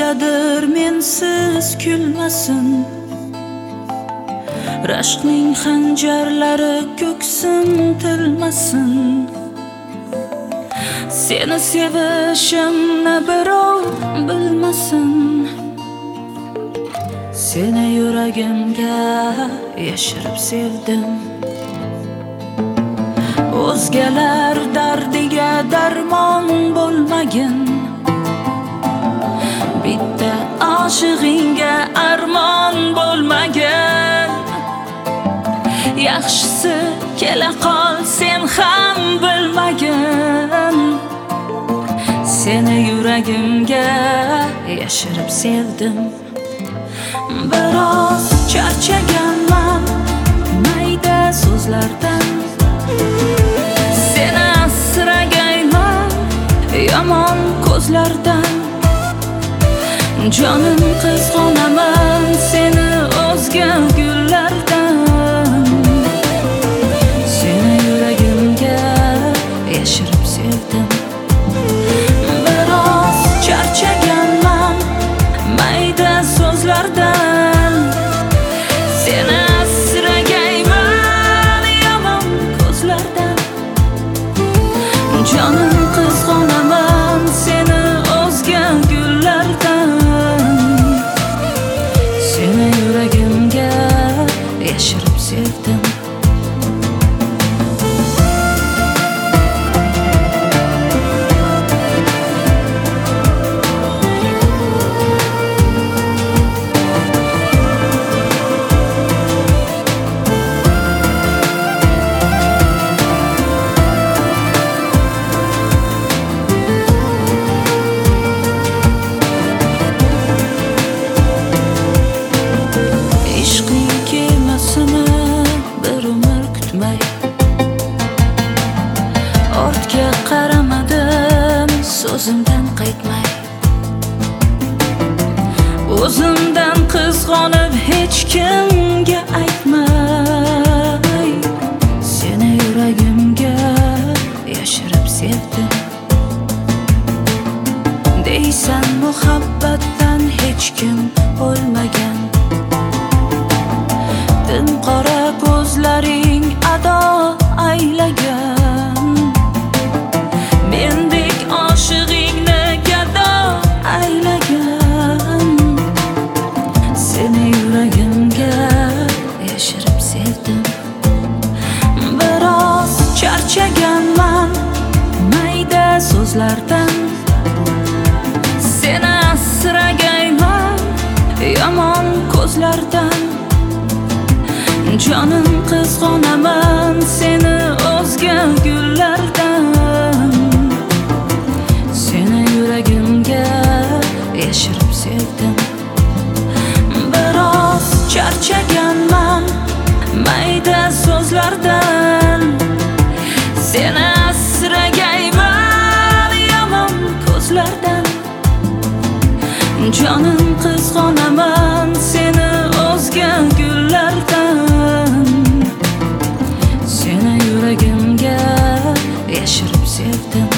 negadir mensiz kulmasin. Rashqning xanjarlari ko'ksim tilmasin. Seni sevishimni birov bilmasin. Seni yuragimga yashirib sevdim. O'zgalar dardiga darmon bo'lmagin. Bitta oshig'ingga armon bo'lmagin. Yaxshisi kela qol sen ham bilmagin. Seni yuragimga yashirib sevdim. Biroz charchaganman mayda so'zlardan. Seni asragayman yomon ko'zlardan. Jonim qizg'onaman seni o'zga gullardan. Seni yuragimga yashirib sevdim. Biroz charchaganman mayda so'zlardan. Seni asragayman yomon ko'zlardan. Jonim qizg'onaman seni o'zga gullardan. Seni yuragimga yashirib sevdim. Ortga qaramadim so'zimdan qaytmay. O'zimdan qizg'onib hech kimga aytmay. Seni yuragimga yashirib sevdim. Deysan muhabbatdan hech kim o'lmagan. Qora ko'zlaring ado aylagan. Mendek oshig'ingni gado aylagan. Seni yuragimga yashirib sevdim. Biroz charchaganman mayda so'zlardan. Seni asragayman yomon ko'zlardan. Jonim qizg'onaman seni o'zga gullardan. Seni yuragimga yashirib sevdim. Biroz charchaganman mayda so'zlardan. Seni asragayman yomon ko'zlardan. Jonim qizg'onaman seni o'zga gullardan. Seni yuragimga yashirib sevdim.